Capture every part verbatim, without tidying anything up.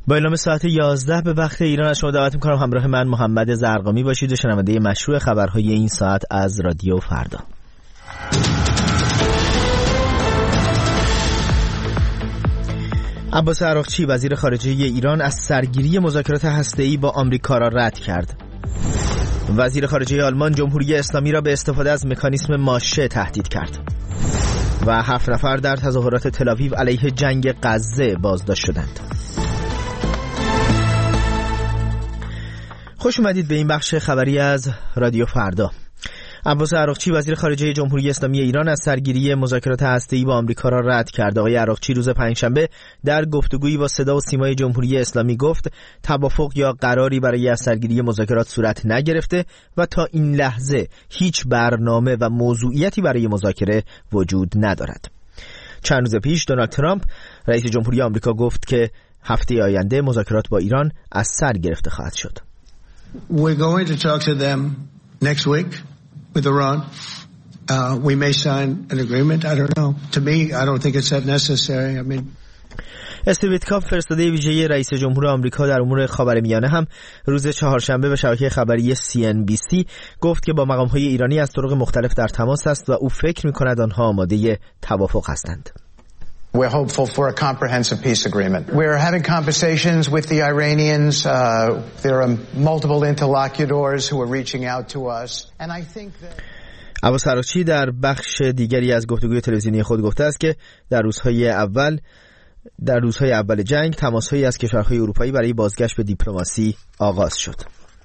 با اعلام ساعت یازده به وقت ایران از شما دعوت می‌کنم همراه من محمد زرقامی باشید و شنونده مشروع خبرهای این ساعت از رادیو فردا. عباس عراقچی وزیر خارجه ایران از سرگیری مذاکرات هسته‌ای با آمریکا را رد کرد. وزیر خارجه آلمان جمهوری اسلامی را به استفاده از مکانیسم ماشه تهدید کرد. و هفت نفر در تظاهرات تل‌آویو علیه جنگ غزه بازداشت شدند. خوش اومدید به این بخش خبری از رادیو فردا. عباس عراقچی وزیر خارجه جمهوری اسلامی ایران از سرگیری مذاکرات هسته‌ای با آمریکا را رد کرد. آقای عراقچی روز پنجشنبه در گفتگویی با صدا و سیمای جمهوری اسلامی گفت توافق یا قراری برای از سرگیری مذاکرات صورت نگرفته و تا این لحظه هیچ برنامه و موضوعیتی برای مذاکره وجود ندارد. چند روز پیش دونالد ترامپ رئیس جمهوری آمریکا گفت که هفته آینده مذاکرات با ایران از سر گرفته خواهد شد. We're going to talk to them next week with Iran. Uh, we may sign an agreement. I don't know. To me, I don't think it's that necessary. I mean, استیو ویتکاف فرستاده ویژه رئیس جمهور آمریکا در امور خاورمیانه هم روز چهارشنبه به شبکه خبری سی ان بی سی گفت که با مقام‌های ایرانی از طرق مختلف در تماس است و او فکر می‌کند آنها آماده توافق هستند. We're hopeful for a comprehensive peace agreement. We're having conversations with the Iranians. Uh, there are multiple interlocutors who are reaching out to us. And I think that عباس عراقچی در بخش دیگری از گفتگوی تلویزیونی خود گفته است که در روزهای اول در روزهای اول جنگ تماس‌هایی از کشورهای اروپایی برای بازگشت به دیپلماسی آغاز شد.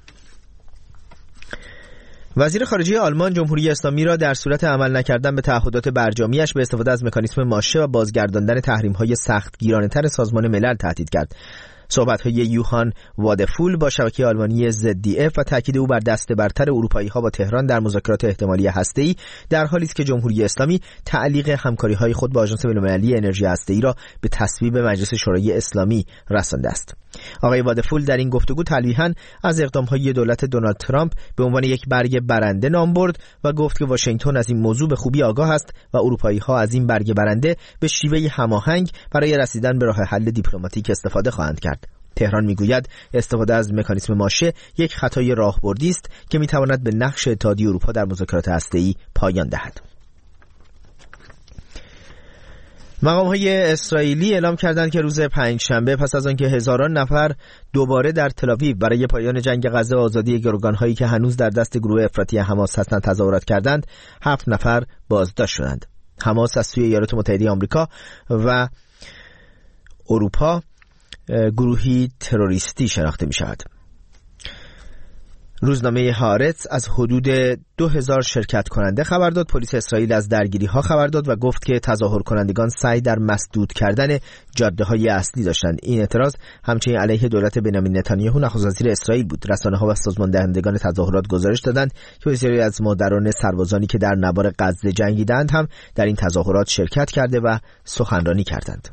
وزیر خارجه آلمان جمهوری اسلامی را در صورت عمل نکردن به تعهدات برجامیش به استفاده از مکانیسم ماشه و بازگرداندن تحریم‌های سختگیرانه‌تر سازمان ملل تهدید کرد. صحبت‌های یوهان وادفول با شبکه آلمانی زد دی اف و تاکید او بر دست برتر اروپایی‌ها با تهران در مذاکرات احتمالی هسته‌ای در حالی است که جمهوری اسلامی تعلیق همکاری‌های خود با آژانس بین‌المللی انرژی هسته‌ای را به تصویب مجلس شورای اسلامی رسانده است. آقای وادفول در این گفتگو تلویحاً از اقدام‌های دولت دونالد ترامپ به عنوان یک برگ برنده نام برد و گفت که واشنگتن از این موضوع به خوبی آگاه است و اروپایی‌ها از این برگ برنده به شیوه هماهنگ برای رسیدن به راه حل دیپلماتیک استفاده خواهند کرد. تهران میگوید استفاده از مکانیسم ماشه یک خطای راهبردی است که میتواند به نقش اتحادیه اروپا در مذاکرات هسته‌ای پایان دهد. مقام‌های اسرائیلی اعلام کردند که روز پنجشنبه پس از آنکه هزاران نفر دوباره در تل‌آویو برای پایان جنگ غزه و آزادی گروگان‌هایی که هنوز در دست گروه افراطی حماس هستند تظاهرات کردند، هفت نفر بازداشت شدند. حماس از سوی ایالات متحده آمریکا و اروپا گروهی تروریستی شناخته می شود. روزنامه هارتز از حدود دو هزار شرکت کننده خبر داد. پلیس اسرائیل از درگیری ها خبر داد و گفت که تظاهر کنندگان سعی در مسدود کردن جاده های اصلی داشتند. این اعتراض همچنین علیه دولت بنیامین نتانیاهو نخست وزیر اسرائیل بود. رسانه ها و سازمان دهندگان تظاهرات گزارش دادند که بسیاری از مادران سربازانی که در نبار غزه جنگیدند هم در این تظاهرات شرکت کرده و سخنرانی کردند.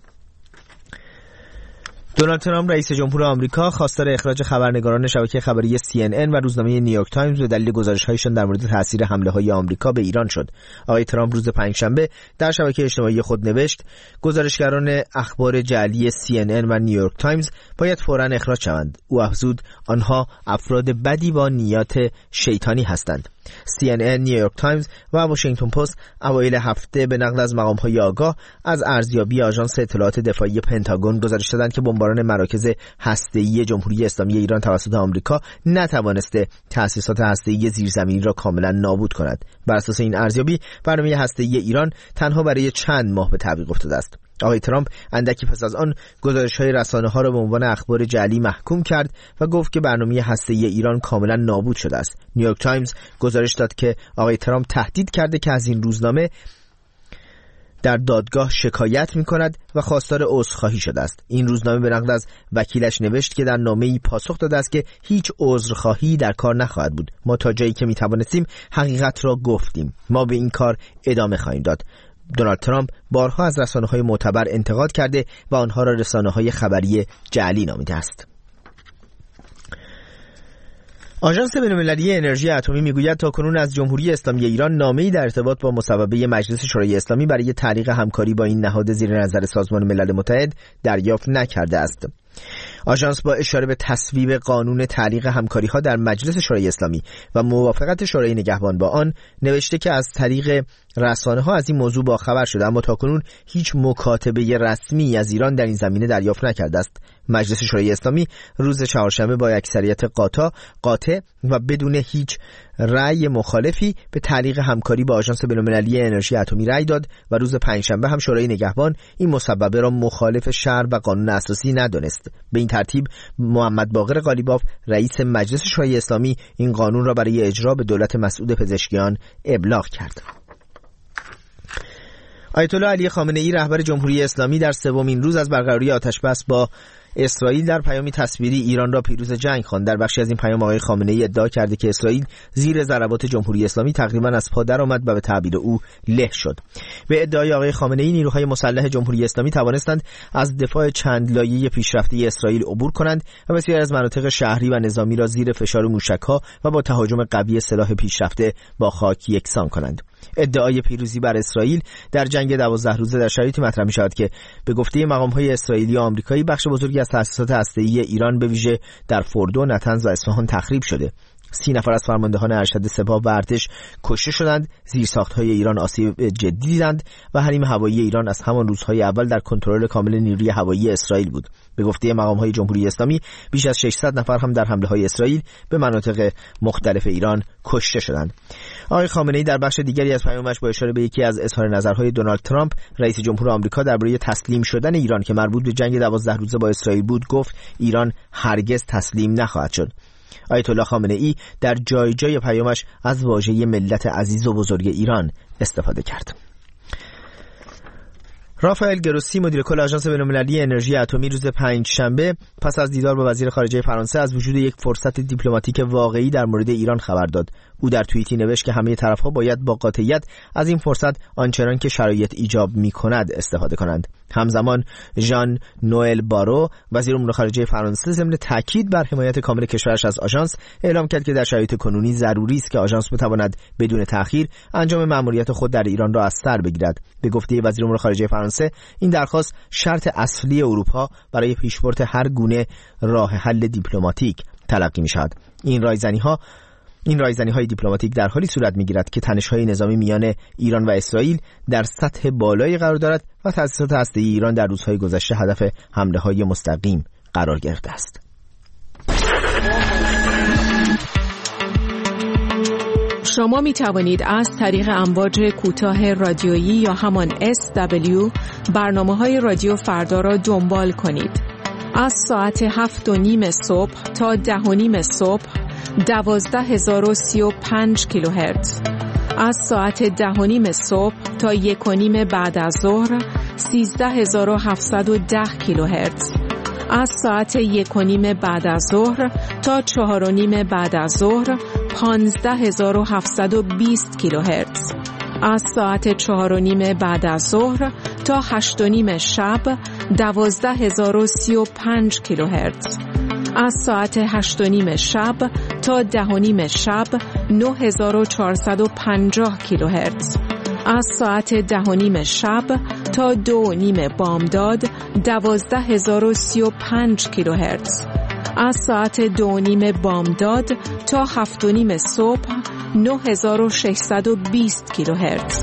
دونالد ترامپ رئیس جمهور آمریکا خواستار اخراج خبرنگاران شبکه خبری سی ان ان و روزنامه نیویورک تایمز به دلیل گزارش‌هایشان در مورد تاثیر حمله‌های آمریکا به ایران شد. آقای ترامپ روز پنجشنبه در شبکه اجتماعی خود نوشت گزارشگران اخبار جعلی سی ان ان و نیویورک تایمز باید فوراً اخراج شوند. او افزود آنها افراد بدی با نیات شیطانی هستند. سی ان ان، نیویورک تایمز و واشنگتن پست اوایل هفته به نقل از مقام‌های آگاه از ارزیابی آژانس اطلاعات دفاعی پنتاگون گزارش دادند که بمباران مراکز هسته‌ای جمهوری اسلامی ایران توسط آمریکا نتوانسته تأسیسات هسته‌ای زیرزمینی را کاملا نابود کند. بر اساس این ارزیابی برنامه هسته‌ای ایران تنها برای چند ماه به تعویق افتاده است. آقای ترامپ اندکی پس از آن گزارش‌های رسانه‌ها را به عنوان اخبار جعلی محکوم کرد و گفت که برنامه هسته‌ای ایران کاملا نابود شده است. نیویورک تایمز گزارش داد که آقای ترامپ تهدید کرده که از این روزنامه در دادگاه شکایت می‌کند و خواستار عذرخواهی شده است. این روزنامه به نقل از وکیلش نوشت که در نامه‌ای پاسخ داده است که هیچ عذرخواهی در کار نخواهد بود. ما تا جایی که می‌توانستیم حقیقت را گفتیم. ما به این کار ادامه خواهیم داد. دونالد ترامپ بارها از رسانه‌های معتبر انتقاد کرده و آنها را رسانه‌های خبری جعلی نامیده است. آژانس بین‌المللی انرژی اتمی میگوید تاکنون از جمهوری اسلامی ایران نامه‌ای در ارتباط با مصوبه مجلس شورای اسلامی برای تعلیق همکاری با این نهاد زیر نظر سازمان ملل متحد دریافت نکرده است. آژانس با اشاره به تصویب قانون تعلیق همکاری‌ها در مجلس شورای اسلامی و موافقت شورای نگهبان با آن نوشته که از طریق رسانه‌ها از این موضوع باخبر شده، اما تاکنون هیچ مکاتبه رسمی از ایران در این زمینه دریافت نکرده است. مجلس شورای اسلامی روز چهارشنبه با اکثریت قاطع قاطع و بدون هیچ رأی مخالفی به تعلیق همکاری با آژانس بین‌المللی انرژی اتمی رأی داد و روز پنجشنبه هم شورای نگهبان این مسببه را مخالف شرع و قانون اساسی ندانست. به این ترتیب محمد باقر قالیباف رئیس مجلس شورای اسلامی این قانون را برای اجرا به دولت مسعود پزشکیان ابلاغ کرد. آیت الله علی خامنه ای رهبر جمهوری اسلامی در سومین روز از برقراری آتش‌بس با اسرائیل در پیامی تصویری ایران را پیروز جنگ خواند. در بخشی از این پیام آقای خامنه ای ادعا کرده که اسرائیل زیر ضربات جمهوری اسلامی تقریبا از پا درآمد و به تعبیر او له شد. به ادعای آقای خامنه ای نیروهای مسلح جمهوری اسلامی توانستند از دفاع چند لایه پیشرفته اسرائیل عبور کنند و بسیاری از مناطق شهری و نظامی را زیر فشار موشک‌ها و با تهاجم قوی سلاح پیشرفته با خاک یکسان کنند. ادعای پیروزی بر اسرائیل در جنگ دوازده روزه در شرایطی مطرح می‌شود که به گفته مقام‌های اسرائیلی و آمریکایی بخش بزرگی از تأسیسات هسته‌ای ایران به ویژه در فردو، نتنز و اصفهان تخریب شده. سی نفر از فرماندهان ارشد سپاه و ارتش کشته شدند، زیرساخت‌های ایران آسیب جدی دیدند و حریم هوایی ایران از همان روزهای اول در کنترل کامل نیروی هوایی اسرائیل بود. به گفته مقام‌های جمهوری اسلامی بیش از ششصد نفر هم در حمله‌های اسرائیل به مناطق مختلف ایران کشته شدند. آقای خامنه‌ای در بخش دیگری از پیامش با اشاره به یکی از اظهار نظرهای دونالد ترامپ رئیس جمهور آمریکا درباره تسلیم شدن ایران که مربوط به جنگ دوازده روزه با اسرائیل بود گفت ایران هرگز تسلیم نخواهد شد. آیت الله خامنه ای در جای جای پیامش از واژه ملت عزیز و بزرگ ایران استفاده کرد. رافائل گروسی مدیر کل آژانس بین‌المللی انرژی اتمی روز پنجشنبه پس از دیدار با وزیر خارجه فرانسه از وجود یک فرصت دیپلماتیک واقعی در مورد ایران خبر داد. او در توییتی نوشت که همه طرف‌ها باید با قاطعیت از این فرصت آنچنان که شرایط ایجاب می‌کند استفاده کنند. همزمان ژان نوئل بارو وزیر امور خارجه فرانسه ضمن تاکید بر حمایت کامل کشورش از آژانس اعلام کرد که در شرایط کنونی ضروری است که آژانس بتواند بدون تأخیر انجام مأموریت خود در ایران را از سر بگیرد. به گفته وزیر امور خارجه فرانسه این درخواست شرط اصلی اروپا برای پیشبرد هر گونه راه حل دیپلماتیک تلقی می‌شود. این رایزنی‌ها این رایزنی‌های دیپلماتیک در حالی صورت می‌گیرد که تنش‌های نظامی میان ایران و اسرائیل در سطح بالایی قرار دارد و تأسیسات هسته‌ای ایران در روزهای گذشته هدف حمله‌های مستقیم قرار گرفته است. شما می توانید از طریق امواج کوتاه رادیویی یا همان اس دبلیو برنامه‌های رادیو فردا را دنبال کنید. از ساعت هفت و نیم صبح تا ده و نیم صبح دوازده هزار و سی و پنج کیلوهرتز، از ساعت ده و نیم صبح تا یک و نیم بعد از ظهر سیزده هزار و هفتصد و ده کیلوهرتز، از ساعت یک و نیم بعد از ظهر تا چهار و نیم بعد از ظهر پانزده هزار و هفتصد و بیست کیلوهرتز، از ساعت چهار و نیم بعد از ظهر تا هشت و نیم شب دوازده هزار و سی و پنج کیلوهرتز، از ساعت هشت و نیم شب تا ده و نیم شب نه هزار و چهارصد و پنجاه کیلوهرتز، از ساعت ده و نیم شب تا دو و نیم بامداد دوازده هزار و سی و پنج کیلوهرتز، از ساعت دو و نیم بامداد تا هفت و نیم صبح نه هزار و ششصد و بیست کیلوهرتز.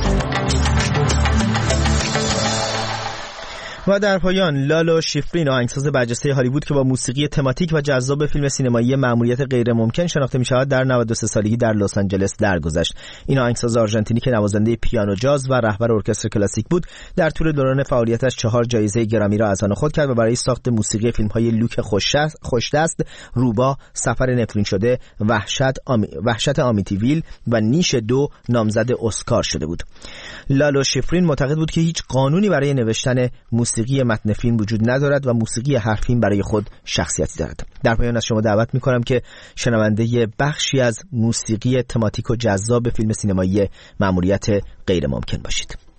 و در پایان لالو شیفرین آهنگساز برجسته هالیوود که با موسیقی تماتیک و جذاب فیلم سینمایی مأموریت غیر ممکن شناخته می‌شود در نود و سه سالگی در لس آنجلس درگذشت. این آهنگساز آرژانتینی که نوازنده پیانو جاز و رهبر ارکستر کلاسیک بود در طول دوران فعالیتش چهار جایزه گرامی را از آن خود کرد و برای ساخت موسیقی فیلم‌های لوک خوشدست، روبا، سفر نفرین شده، وحشت آمی... وحشت آمیتیویل و نیش دو نامزد اسکار شده بود. لالو شیفرین معتقد بود که هیچ قانونی برای نوشتن موسیقی متن فیلم وجود ندارد و موسیقی هر فیلم برای خود شخصیتی دارد. در پایان از شما دعوت می‌کنم که شنونده بخشی از موسیقی تماتیک و جذاب فیلم سینمایی مأموریت غیر ممکن باشید.